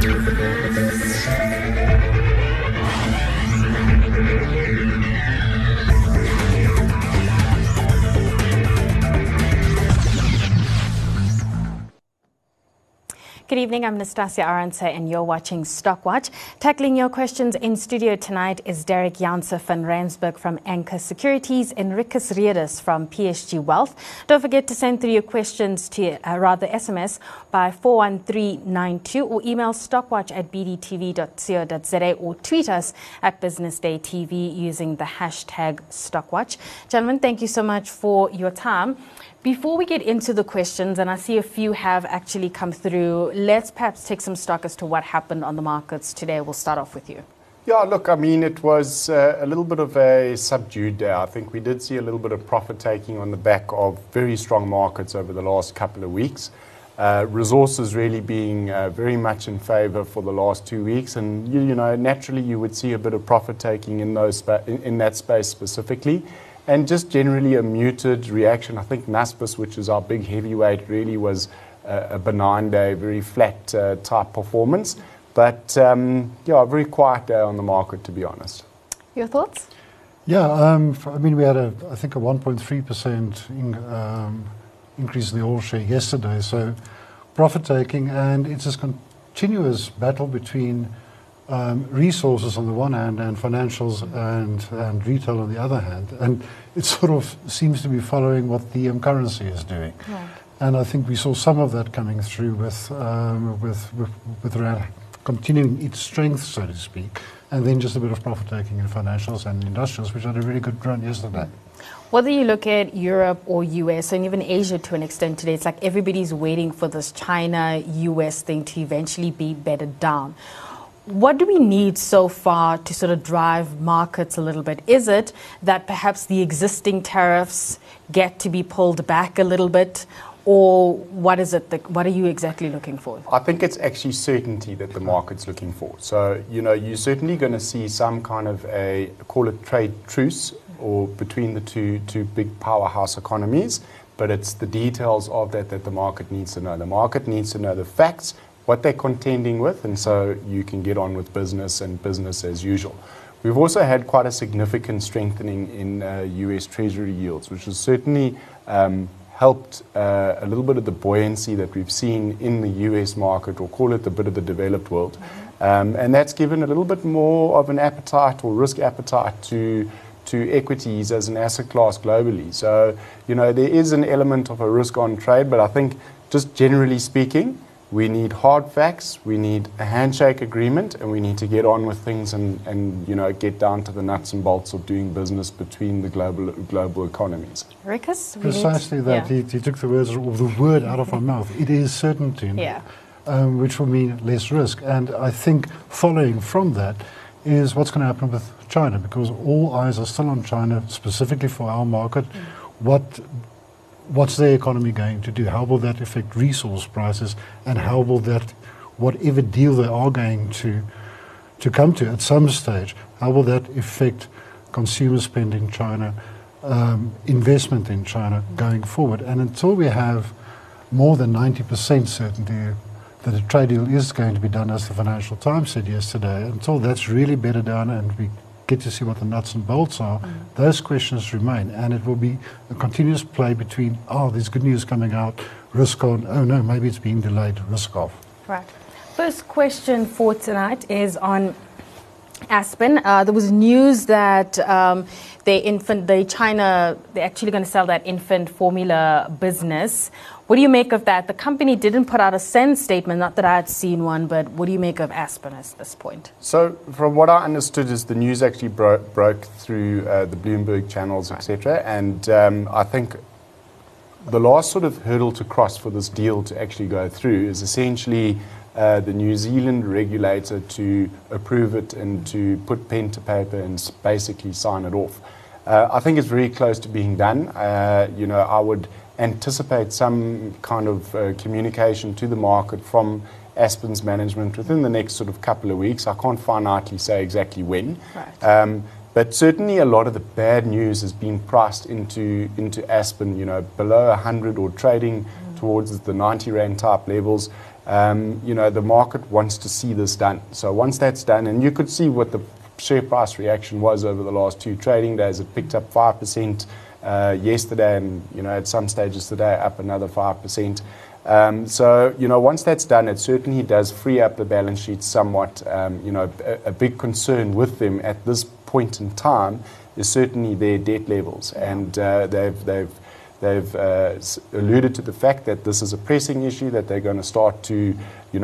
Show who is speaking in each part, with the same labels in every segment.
Speaker 1: Good evening, I'm Nastasia Arantse and you're watching Stockwatch. Tackling your questions in studio tonight is Derek Janse van Rensburg from Anchor Securities, Enriquez Riedes from PSG Wealth. Don't forget to send through your questions to, SMS by 41392 or email stockwatch@bdtv.co.za or tweet us at BusinessDayTV using the hashtag Stockwatch. Gentlemen, thank you so much for your time. Before we get into the questions, and I see a few have actually come through, let's perhaps take some stock as to what happened on the markets today. We'll start off with you.
Speaker 2: Yeah, look, I mean, it was a little bit of a subdued day. I think we did see a little bit of profit taking on the back of very strong markets over the last couple of weeks. Resources really being very much in favor for the last 2 weeks. And, you know, naturally you would see a bit of profit taking in that space specifically. And just generally a muted reaction. I think Naspers, which is our big heavyweight, really was a benign day, very flat type performance. But yeah, a very quiet day on the market, to be honest.
Speaker 1: Your thoughts?
Speaker 3: Yeah, I mean, we had I think a 1.3% increase in the oil share yesterday. So profit taking, and it's a continuous battle between resources on the one hand and financials and retail on the other hand, and it sort of seems to be following what the currency is doing. Right. And I think we saw some of that coming through with rand continuing its strength, so to speak, and then just a bit of profit taking in financials and industrials, which had a really good run yesterday.
Speaker 1: Whether you look at Europe or US and even Asia to an extent today, it's like everybody's waiting for this China-US thing to eventually be bedded down. What do we need so far to sort of drive markets a little bit? Is it that perhaps the existing tariffs get to be pulled back a little bit? Or what is it? What are you exactly looking for?
Speaker 2: I think it's actually certainty that the market's looking for. So, you know, you're certainly going to see some kind of call it trade truce or between the two big powerhouse economies. But it's the details of that the market needs to know. The market needs to know the facts, what they're contending with, and so you can get on with business and business as usual. We've also had quite a significant strengthening in US Treasury yields, which has certainly helped a little bit of the buoyancy that we've seen in the US market, or call it a bit of the developed world. And that's given a little bit more of an appetite or risk appetite to equities as an asset class globally. So, you know, there is an element of a risk on trade, but I think just generally speaking, we need hard facts, we need a handshake agreement, and we need to get on with things and you know, get down to the nuts and bolts of doing business between the global economies.
Speaker 1: Rikus?
Speaker 3: Precisely that. Yeah. He took the word out of my mouth. It is certainty, yeah. Which will mean less risk. And I think following from that is what's going to happen with China, because all eyes are still on China, specifically for our market. What's their economy going to do? How will that affect resource prices? And how will that, whatever deal they are going to come to at some stage, how will that affect consumer spend in China, investment in China going forward? And until we have more than 90% certainty that a trade deal is going to be done, as the Financial Times said yesterday, until that's really bedded down and we get to see what the nuts and bolts are, those questions remain, and it will be a continuous play between, there's good news coming out, risk on, oh no, maybe it's being delayed, risk off.
Speaker 1: Right. First question for tonight is on Aspen. There was news that China, they're actually going to sell that infant formula business. What do you make of that? The company didn't put out a SENS statement, not that I had seen one, but what do you make of Aspen at this point?
Speaker 2: So from what I understood is the news actually broke through the Bloomberg channels, etc. And I think the last sort of hurdle to cross for this deal to actually go through is essentially the New Zealand regulator to approve it and to put pen to paper and basically sign it off. I think it's very close to being done. You know, I would anticipate some kind of communication to the market from Aspen's management within the next sort of couple of weeks. I can't finitely say exactly when. Right. But certainly a lot of the bad news has been priced into Aspen, you know, below 100 or trading towards the 90 Rand type levels. the market wants to see this done. So once that's done, and you could see what the share price reaction was over the last 2 trading days. It picked up 5% yesterday, and at some stages today up another 5%. So once that's done, it certainly does free up the balance sheet somewhat. A big concern with them at this point in time is certainly their debt levels, and they've alluded to the fact that this is a pressing issue, that they're going to start to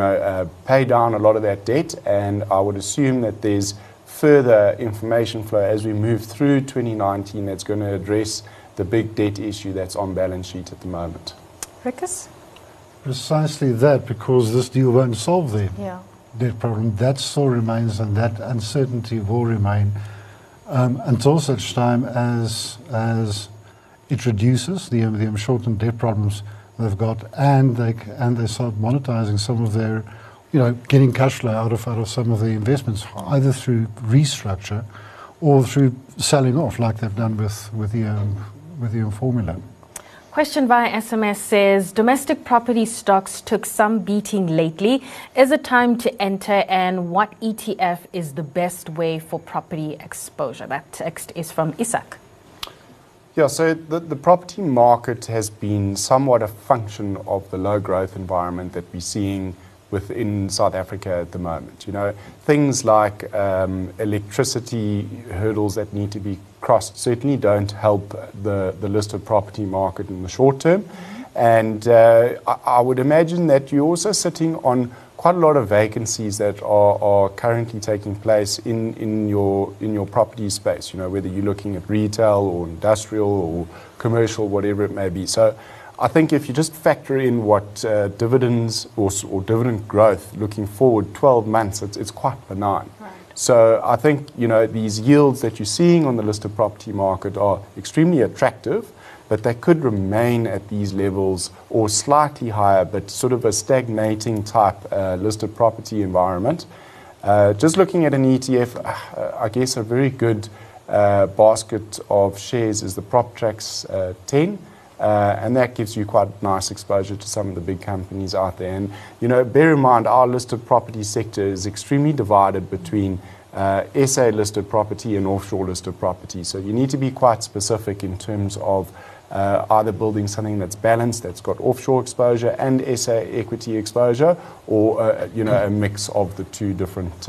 Speaker 2: pay down a lot of that debt, and I would assume that there's further information flow as we move through 2019 that's going to address the big debt issue that's on balance sheet at the moment.
Speaker 1: Rikus?
Speaker 3: Precisely that, because this deal won't solve the
Speaker 1: Yeah.
Speaker 3: debt problem. That still remains, and that uncertainty will remain until such time as it reduces the short-term debt problems they've got, and they start monetizing some of their, getting cash flow out of some of the investments, either through restructure or through selling off, like they've done with the formula.
Speaker 1: Question via SMS says, domestic property stocks took some beating lately. Is it time to enter, and what ETF is the best way for property exposure? That text is from Isaac.
Speaker 2: Yeah, so the property market has been somewhat a function of the low growth environment that we're seeing within South Africa at the moment. Things like electricity hurdles that need to be crossed certainly don't help the listed property market in the short term. And I would imagine that you're also sitting on quite a lot of vacancies that are currently taking place in your property space, whether you're looking at retail or industrial or commercial, whatever it may be. So I think if you just factor in what dividends or dividend growth looking forward 12 months, it's quite benign. Right. So I think, these yields that you're seeing on the listed property market are extremely attractive, but they could remain at these levels or slightly higher, but sort of a stagnating type listed property environment. Just looking at an ETF, I guess a very good basket of shares is the PropTrax 10. And that gives you quite nice exposure to some of the big companies out there. And, bear in mind, our listed property sector is extremely divided between SA listed property and offshore listed property. So you need to be quite specific in terms of either building something that's balanced, that's got offshore exposure and SA equity exposure, or, a mix of the two different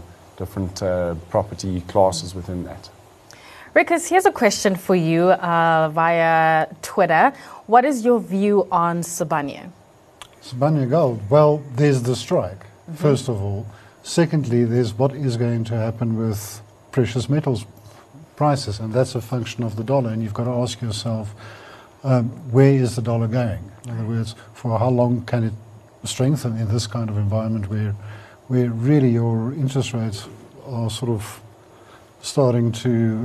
Speaker 2: property classes within that.
Speaker 1: Rikus, here's a question for you via Twitter. What is your view on Sibanye?
Speaker 3: Sibanye Gold. Well, there's the strike, first of all. Secondly, there's what is going to happen with precious metals prices, and that's a function of the dollar. And you've got to ask yourself, where is the dollar going? In other words, for how long can it strengthen in this kind of environment where really your interest rates are sort of starting to,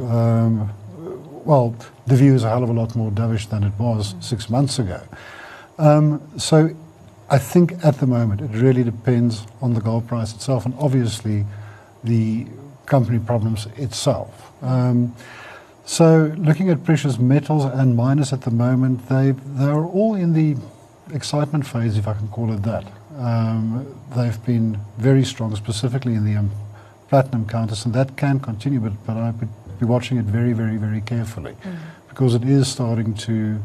Speaker 3: the view is a hell of a lot more dovish than it was 6 months ago. So I think at the moment it really depends on the gold price itself and obviously the company problems itself. So looking at precious metals and miners at the moment, they're all in the excitement phase, if I can call it that. They've been very strong, specifically in the platinum counters, and that can continue, but I would be watching it very, very, very carefully because it is starting to,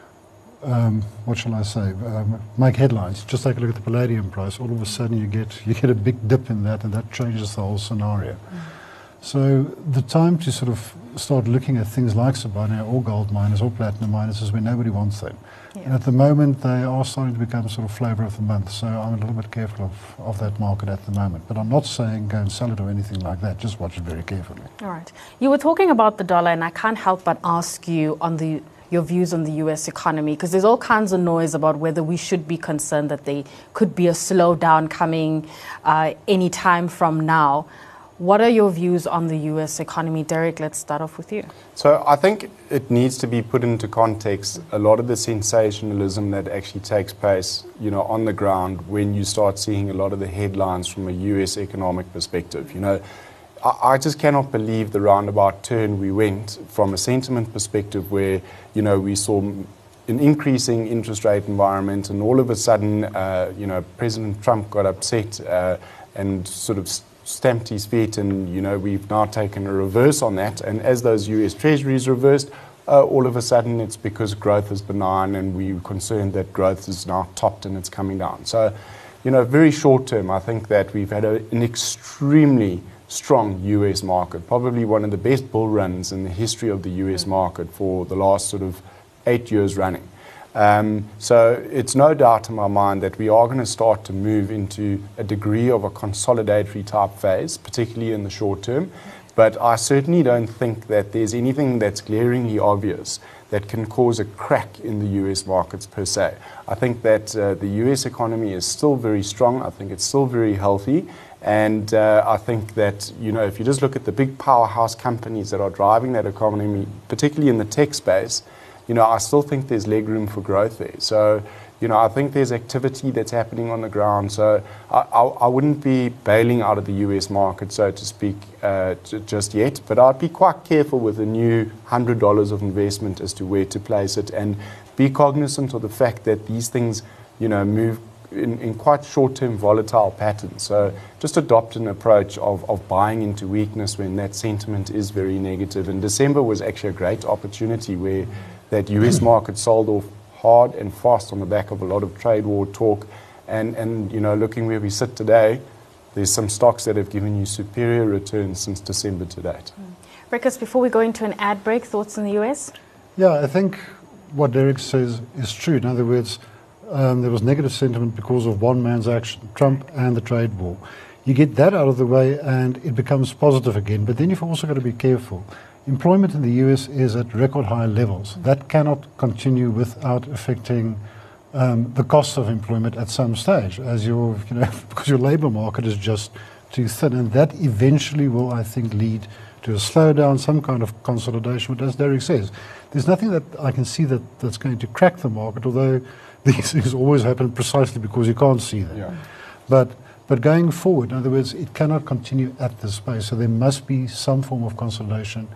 Speaker 3: make headlines. Just take a look at the palladium price. All of a sudden you get a big dip in that, and that changes the whole scenario. So the time to sort of start looking at things like Sibanye or gold miners or platinum miners is when nobody wants them. Yeah. And at the moment they are starting to become sort of flavour of the month, so I'm a little bit careful of that market at the moment. But I'm not saying go and sell it or anything like that, just watch it very carefully. All
Speaker 1: right. You were talking about the dollar, and I can't help but ask you on your views on the US economy, because there's all kinds of noise about whether we should be concerned that there could be a slowdown coming any time from now. What are your views on the US economy? Derek, let's start off with you.
Speaker 2: So I think it needs to be put into context a lot of the sensationalism that actually takes place, on the ground when you start seeing a lot of the headlines from a US economic perspective. I just cannot believe the roundabout turn we went from a sentiment perspective where, we saw an increasing interest rate environment, and all of a sudden, President Trump got upset and sort of stamped his feet, and we've now taken a reverse on that. And as those US Treasuries reversed, all of a sudden it's because growth is benign, and we're concerned that growth is now topped and it's coming down. So, very short term, I think that we've had an extremely strong US market, probably one of the best bull runs in the history of the US market for the last sort of 8 years running. So it's no doubt in my mind that we are going to start to move into a degree of a consolidatory type phase, particularly in the short term. But I certainly don't think that there's anything that's glaringly obvious that can cause a crack in the US markets per se. I think that the US economy is still very strong. I think it's still very healthy. And I think that, if you just look at the big powerhouse companies that are driving that economy, particularly in the tech space, I still think there's leg room for growth there. So, I think there's activity that's happening on the ground. So I wouldn't be bailing out of the US market, so to speak, just yet. But I'd be quite careful with a new $100 of investment as to where to place it, and be cognizant of the fact that these things, move in quite short-term volatile patterns. So just adopt an approach of buying into weakness when that sentiment is very negative. And December was actually a great opportunity where that US market sold off hard and fast on the back of a lot of trade war talk. And looking where we sit today, there's some stocks that have given you superior returns since December to date.
Speaker 1: Rikus, before we go into an ad break, thoughts on the US?
Speaker 3: Yeah, I think what Derek says is true. In other words, there was negative sentiment because of one man's action, Trump and the trade war. You get that out of the way and it becomes positive again. But then you've also got to be careful. Employment in the US is at record high levels. That cannot continue without affecting the cost of employment at some stage, as because your labour market is just too thin, and that eventually will, I think, lead to a slowdown, some kind of consolidation. But as Derek says, there's nothing that I can see that's going to crack the market, although these things always happen precisely because you can't see them.
Speaker 2: Yeah.
Speaker 3: But going forward, in other words, it cannot continue at this pace. So there must be some form of consolidation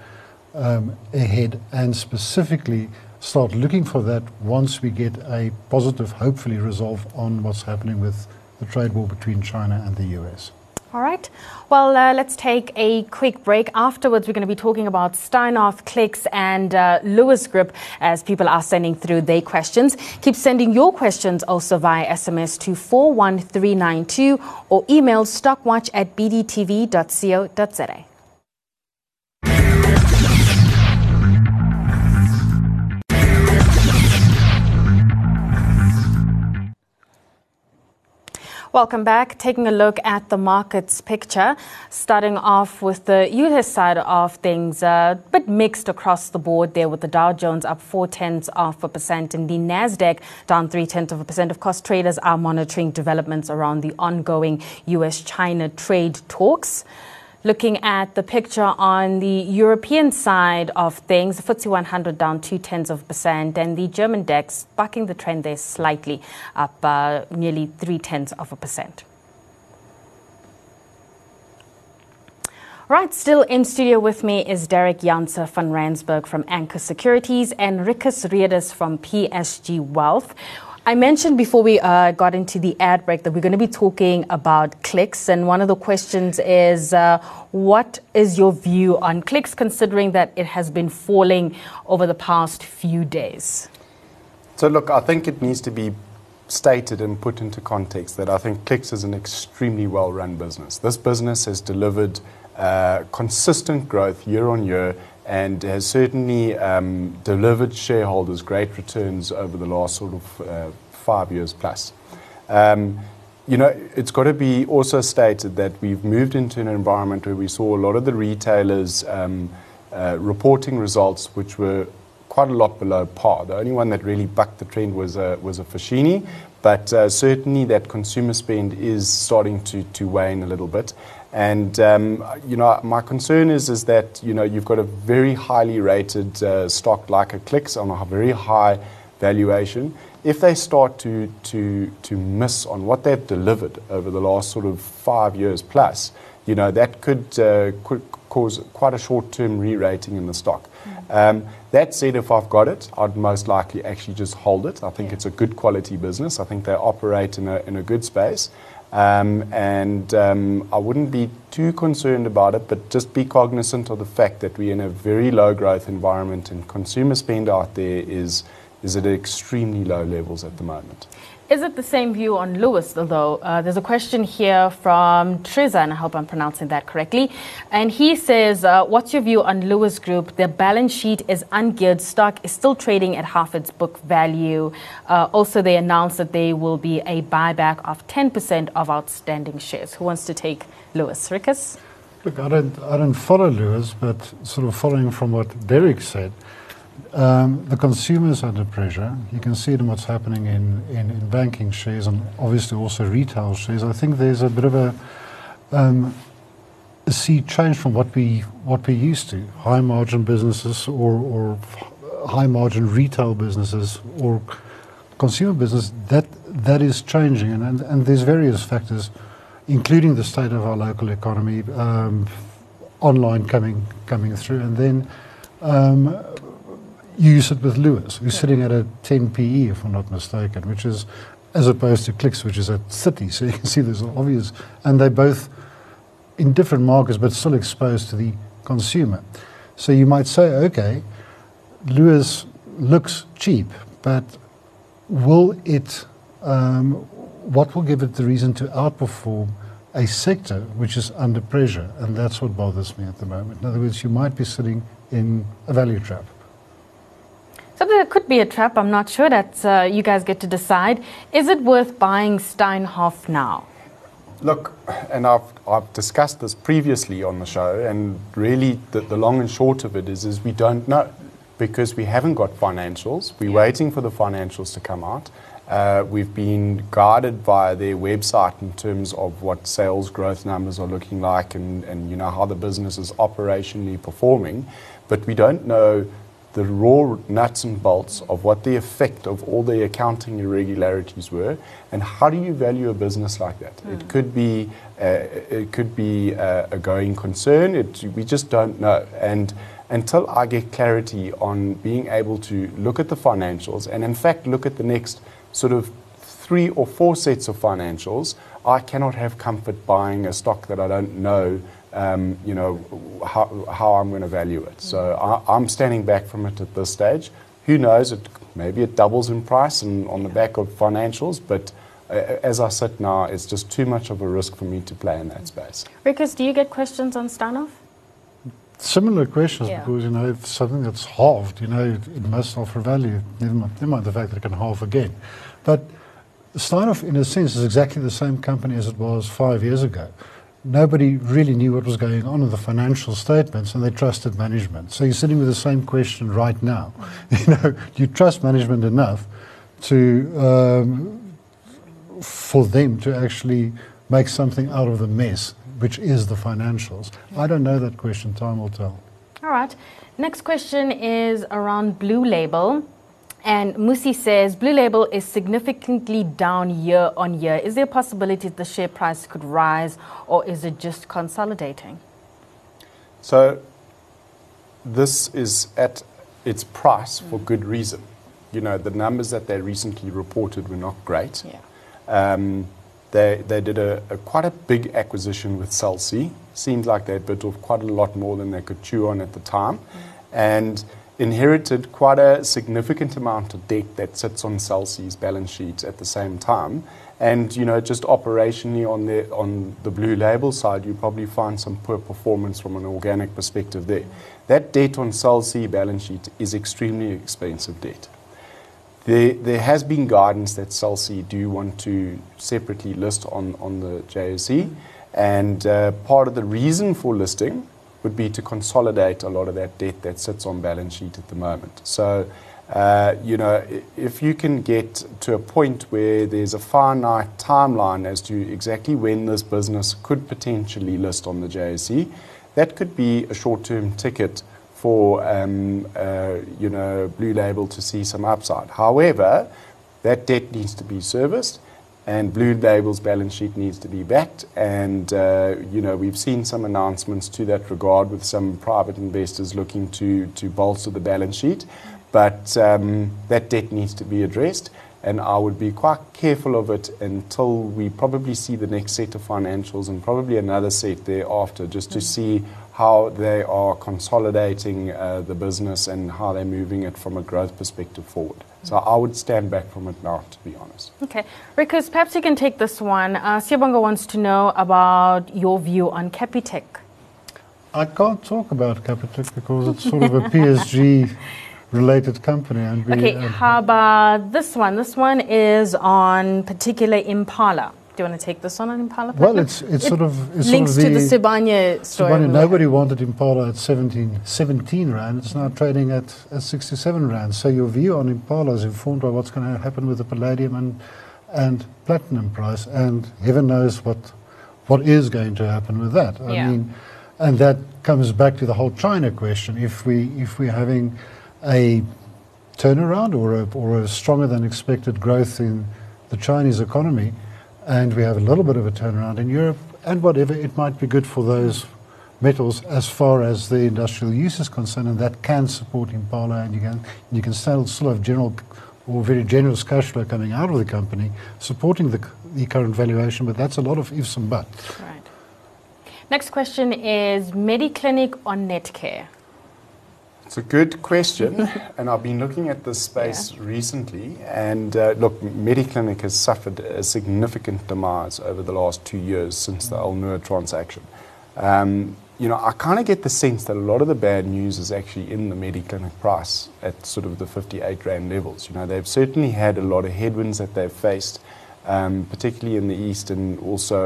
Speaker 3: ahead, and specifically start looking for that once we get a positive, hopefully, resolve on what's happening with the trade war between China and the US.
Speaker 1: All right. Well, let's take a quick break. Afterwards, we're going to be talking about Steinhoff, Clicks, and Lewis Group as people are sending through their questions. Keep sending your questions also via SMS to 41392 or email stockwatch@bdtv.co.za. Welcome back. Taking a look at the markets picture, starting off with the US side of things, a bit mixed across the board there, with the Dow Jones up 0.4% and the Nasdaq down 0.3%. Of course, traders are monitoring developments around the ongoing US-China trade talks. Looking at the picture on the European side of things, the FTSE 100 down 0.2%, and the German DAX bucking the trend there slightly, up nearly 0.3%. Right, still in studio with me is Derek Janse van Rensburg from Anchor Securities and Rikus Redes from PSG Wealth. I mentioned before we got into the ad break that we're going to be talking about Clicks, and one of the questions is, what is your view on Clicks, considering that it has been falling over the past few days?
Speaker 2: So look, I think it needs to be stated and put into context that I think Clicks is an extremely well-run business. This business has delivered consistent growth year on year, and has certainly delivered shareholders great returns over the last sort of 5 years plus. It's got to be also stated that we've moved into an environment where we saw a lot of the retailers reporting results which were quite a lot below par. The only one that really bucked the trend was a Foschini, but certainly that consumer spend is starting to wane a little bit. And, my concern is that, you've got a very highly rated stock like a Clicks on a very high valuation. If they start to miss on what they've delivered over the last sort of 5 years plus, that could cause quite a short-term re-rating in the stock. That said, if I've got it, I'd most likely actually just hold it. I think it's a good quality business. I think they operate in a good space. I wouldn't be too concerned about it, but just be cognizant of the fact that we're in a very low growth environment and consumer spend out there is at extremely low levels at the moment.
Speaker 1: Is it the same view on Lewis, although? There's a question here from Treza, and I hope I'm pronouncing that correctly. And he says, what's your view on Lewis Group? Their balance sheet is ungeared. Stock is still trading at half its book value. Also, they announced that there will be a buyback of 10% of outstanding shares. Who wants to take Lewis? Rikus?
Speaker 3: Look, I don't follow Lewis, but sort of following from what Derek said, the consumer's under pressure. You can see it in what's happening in banking shares and obviously also retail shares. I think there's a bit of a sea change from what we used to. High margin businesses or high margin retail businesses or consumer business, that is changing, and there's various factors, including the state of our local economy, online coming through, and then you sit with Lewis, who's sitting at a 10 PE, if I'm not mistaken, which is, as opposed to Clicks, which is at 30. So you can see there's obvious, and they're both in different markets, but still exposed to the consumer. So you might say, okay, Lewis looks cheap, but will it, what will give it the reason to outperform a sector which is under pressure? And that's what bothers me at the moment. In other words, you might be sitting in a value trap.
Speaker 1: Something that could be a trap, I'm not sure. That you guys get to decide. Is it worth buying Steinhoff now?
Speaker 2: Look, and I've discussed this previously on the show, and really the long and short of it is we don't know, because we haven't got financials. We're waiting for the financials to come out. We've been guided via their website in terms of what sales growth numbers are looking like and you know how the business is operationally performing, but we don't know the raw nuts and bolts of what the effect of all the accounting irregularities were, and how do you value a business like that? It could be a going concern. We just don't know, and until I get clarity on being able to look at the financials and in fact look at the next sort of 3 or 4 sets of financials, I cannot have comfort buying a stock that I don't know you know, how I'm going to value it. So I'm standing back from it at this stage. Who knows? Maybe it doubles in price and on the back of financials, but as I sit now, it's just too much of a risk for me to play in that space.
Speaker 1: Rikus, do you get questions on Steinhoff?
Speaker 3: Similar questions, because, you know, it's something that's halved, you know, it must offer value. Never mind the fact that it can halve again. But Steinhoff, in a sense, is exactly the same company as it was 5 years ago. Nobody really knew what was going on in the financial statements, and they trusted management. So you're sitting with the same question right now. You know, do you trust management enough to for them to actually make something out of the mess, which is the financials? I don't know that question. Time will tell.
Speaker 1: All right. Next question is around Blue Label. And Musi says, Blue Label is significantly down year on year. Is there a possibility that the share price could rise, or is it just consolidating?
Speaker 2: So this is at its price for good reason. You know, the numbers that they recently reported were not great. They did quite a big acquisition with Cell C. Seemed like they bit off quite a lot more than they could chew on at the time. And inherited quite a significant amount of debt that sits on Cell C's balance sheet at the same time. And, you know, just operationally on the Blue Label side, you probably find some poor performance from an organic perspective there. That debt on Cell C balance sheet is extremely expensive debt. There has been guidance that Cell C do want to separately list on the JSE, and part of the reason for listing would be to consolidate a lot of that debt that sits on balance sheet at the moment. So, you know, if you can get to a point where there's a finite timeline as to exactly when this business could potentially list on the JSE, that could be a short-term ticket for, you know, Blue Label to see some upside. However, that debt needs to be serviced, and Blue Label's balance sheet needs to be backed. And, we've seen some announcements to that regard with some private investors looking to bolster the balance sheet. But that debt needs to be addressed. And I would be quite careful of it until we probably see the next set of financials and probably another set thereafter, just to see how they are consolidating the business and how they're moving it from a growth perspective forward. So I would stand back from it now, to be honest.
Speaker 1: Okay. Rikus, perhaps you can take this one. Siyabonga wants to know about your view on Capitec.
Speaker 3: I can't talk about Capitec because it's sort of a PSG-related company. And
Speaker 1: Okay, how about this one? This one is on particular Impala. Do you want to take this one on Impala?
Speaker 3: Well, it's
Speaker 1: links
Speaker 3: sort of
Speaker 1: to the Sibanye story.
Speaker 3: Sibanye, nobody wanted Impala at 17 Rand. It's now trading at 67 Rand. So your view on Impala is informed by what's going to happen with the palladium and platinum price. And heaven knows what is going to happen with that. I mean, and that comes back to the whole China question. If we're having a turnaround or a stronger than expected growth in the Chinese economy, and we have a little bit of a turnaround in Europe, and whatever, it might be good for those metals as far as the industrial use is concerned, and that can support Impala, and you can still have general or very generous cash flow coming out of the company, supporting the current valuation, but that's a lot of ifs and buts.
Speaker 1: Right. Next question is Mediclinic or Netcare?
Speaker 2: It's a good question, and I've been looking at this space recently. And look, Mediclinic has suffered a significant demise over the last 2 years since the Al-Noor transaction. I kind of get the sense that a lot of the bad news is actually in the Mediclinic price at sort of the 58 Rand levels. They've certainly had a lot of headwinds that they've faced, particularly in the east and also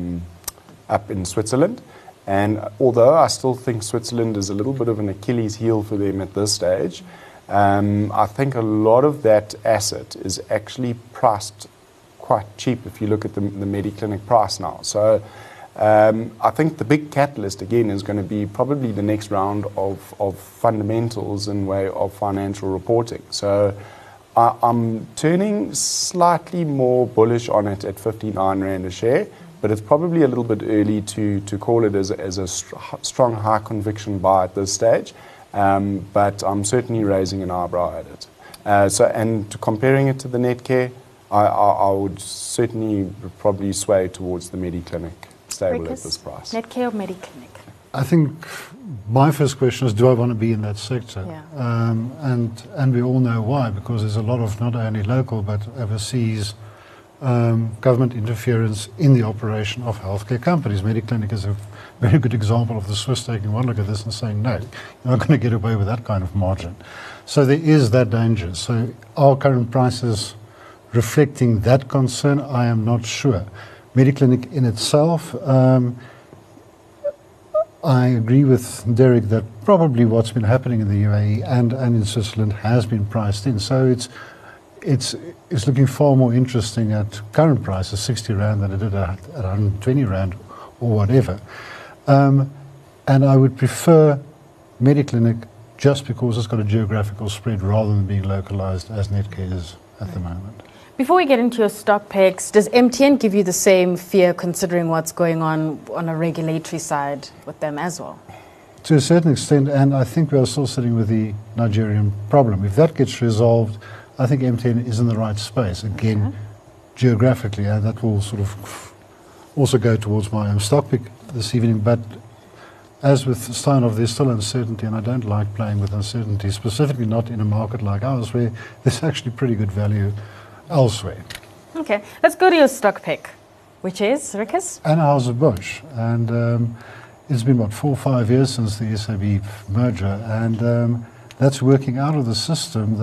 Speaker 2: up in Switzerland. And although I still think Switzerland is a little bit of an Achilles heel for them at this stage, I think a lot of that asset is actually priced quite cheap if you look at the Mediclinic price now. So I think the big catalyst, again, is going to be probably the next round of fundamentals in way of financial reporting. So I'm turning slightly more bullish on it at 59 Rand a share. But it's probably a little bit early to call it as a strong, high conviction buy at this stage. But I'm certainly raising an eyebrow at it. And comparing it to the Netcare, I would certainly probably sway towards the Mediclinic stable at this price.
Speaker 1: Netcare or Mediclinic?
Speaker 3: I think my first question is, do I want to be in that sector?
Speaker 1: Yeah.
Speaker 3: And we all know why, because there's a lot of not only local but overseas government interference in the operation of healthcare companies. Mediclinic is a very good example of the Swiss taking one look at this and saying, no, you're not going to get away with that kind of margin. So there is that danger. So are current prices reflecting that concern? I am not sure. Mediclinic in itself, I agree with Derek that probably what's been happening in the UAE and in Switzerland has been priced in. So it's looking far more interesting at current prices, 60 Rand, than it did at 120 Rand or whatever. And I would prefer Mediclinic just because it's got a geographical spread rather than being localized as Netcare is at the moment.
Speaker 1: Before we get into your stock picks, does MTN give you the same fear considering what's going on a regulatory side with them as well?
Speaker 3: To a certain extent, and I think we are still sitting with the Nigerian problem. If that gets resolved, I think MTN is in the right space, again, geographically, and that will sort of also go towards my own stock pick this evening. But as with Steinhoff, there's still uncertainty, and I don't like playing with uncertainty, specifically not in a market like ours where there's actually pretty good value elsewhere.
Speaker 1: Okay, let's go to your stock pick, which is, Rikus?
Speaker 3: Anheuser-Busch, and it's been, 4 or 5 years since the SAB merger, and that's working out of the system.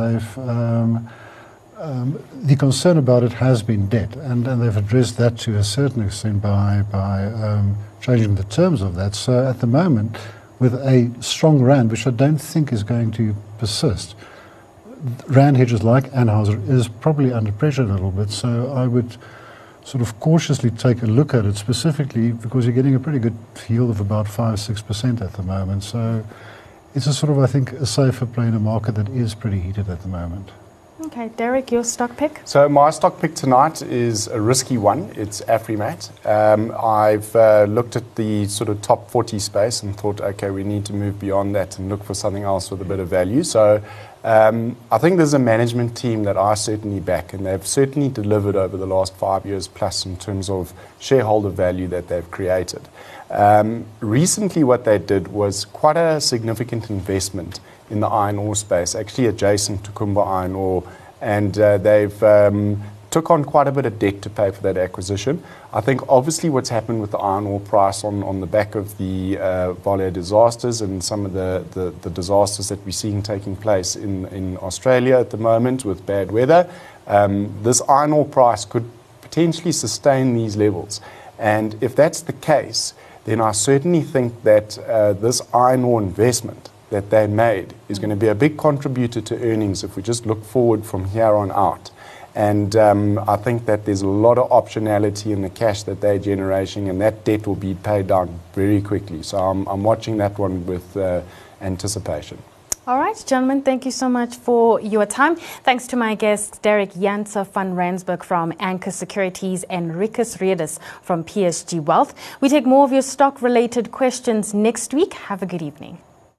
Speaker 3: The concern about it has been debt, and they've addressed that to a certain extent by changing the terms of that. So at the moment, with a strong rand, which I don't think is going to persist, rand hedges like Anheuser is probably under pressure a little bit. So I would sort of cautiously take a look at it, specifically because you're getting a pretty good yield of about 5-6% at the moment. So it's a sort of, I think, a safer play in a market that is pretty heated at the moment.
Speaker 1: Okay, Derek, your stock pick?
Speaker 2: So my stock pick tonight is a risky one. It's Afrimat. I've looked at the sort of top 40 space and thought, okay, we need to move beyond that and look for something else with a bit of value. So I think there's a management team that I certainly back, and they've certainly delivered over the last 5 years plus in terms of shareholder value that they've created. Recently what they did was quite a significant investment in the iron ore space, actually adjacent to Kumba Iron Ore, and they've took on quite a bit of debt to pay for that acquisition. I think obviously what's happened with the iron ore price on the back of the Vale disasters and some of the disasters that we're seeing taking place in Australia at the moment with bad weather, this iron ore price could potentially sustain these levels. And if that's the case, then I certainly think that this iron ore investment that they made is going to be a big contributor to earnings if we just look forward from here on out. And I think that there's a lot of optionality in the cash that they're generating, and that debt will be paid down very quickly. So I'm watching that one with anticipation.
Speaker 1: All right, gentlemen, thank you so much for your time. Thanks to my guests, Derek Janse van Rensburg from Anchor Securities and Rikus Redes from PSG Wealth. We take more of your stock-related questions next week. Have a good evening.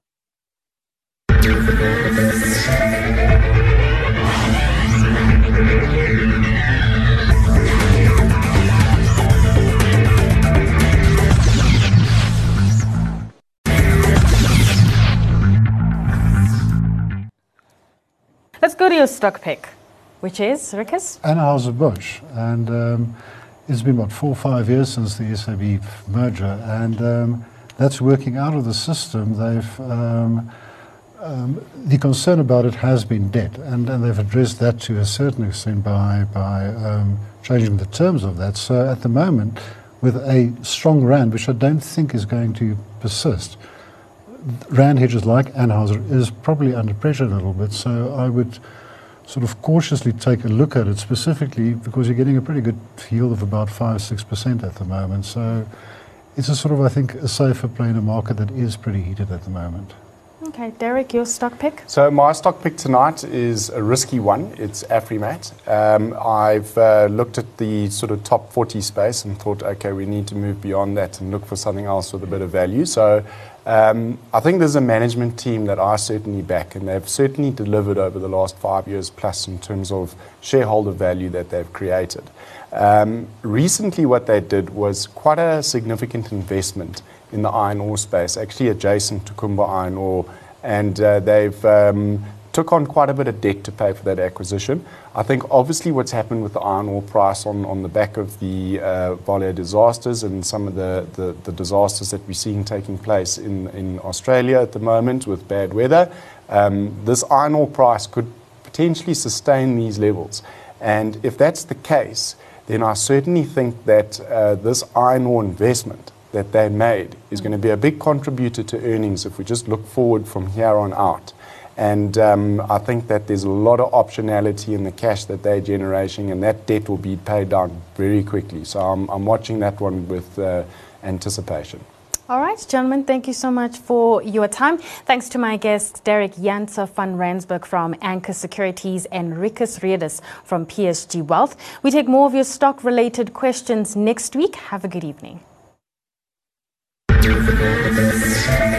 Speaker 1: Let's go to your stock pick, which is, Rikus?
Speaker 3: Anheuser-Busch, and it's been about 4 or 5 years since the SAB merger, and that's working out of the system. The concern about it has been debt, and they've addressed that to a certain extent by changing the terms of that. So at the moment, with a strong rand, which I don't think is going to persist, rand hedges like Anheuser is probably under pressure a little bit. So I would sort of cautiously take a look at it, specifically because you're getting a pretty good yield of about 5-6% at the moment. So it's a sort of, I think, a safer play in a market that is pretty heated at the moment.
Speaker 1: Okay, Derek, your stock pick?
Speaker 2: So my stock pick tonight is a risky one. It's Afrimat. I've looked at the sort of top 40 space and thought, okay, we need to move beyond that and look for something else with a bit of value. So I think there's a management team that I certainly back, and they've certainly delivered over the last 5 years plus in terms of shareholder value that they've created. Recently what they did was quite a significant investment in the iron ore space, actually adjacent to Kumba Iron Ore, and they've took on quite a bit of debt to pay for that acquisition. I think obviously what's happened with the iron ore price on the back of the Vale disasters and some of the disasters that we're seeing taking place in Australia at the moment with bad weather, this iron ore price could potentially sustain these levels. And if that's the case, then I certainly think that this iron ore investment that they made is going to be a big contributor to earnings if we just look forward from here on out. And I think that there's a lot of optionality in the cash that they're generating, and that debt will be paid down very quickly. So I'm watching that one with anticipation.
Speaker 1: All right, gentlemen, thank you so much for your time. Thanks to my guests, Derek Janse van Rensburg from Anchor Securities and Rikus Redes from PSG Wealth. We take more of your stock-related questions next week. Have a good evening.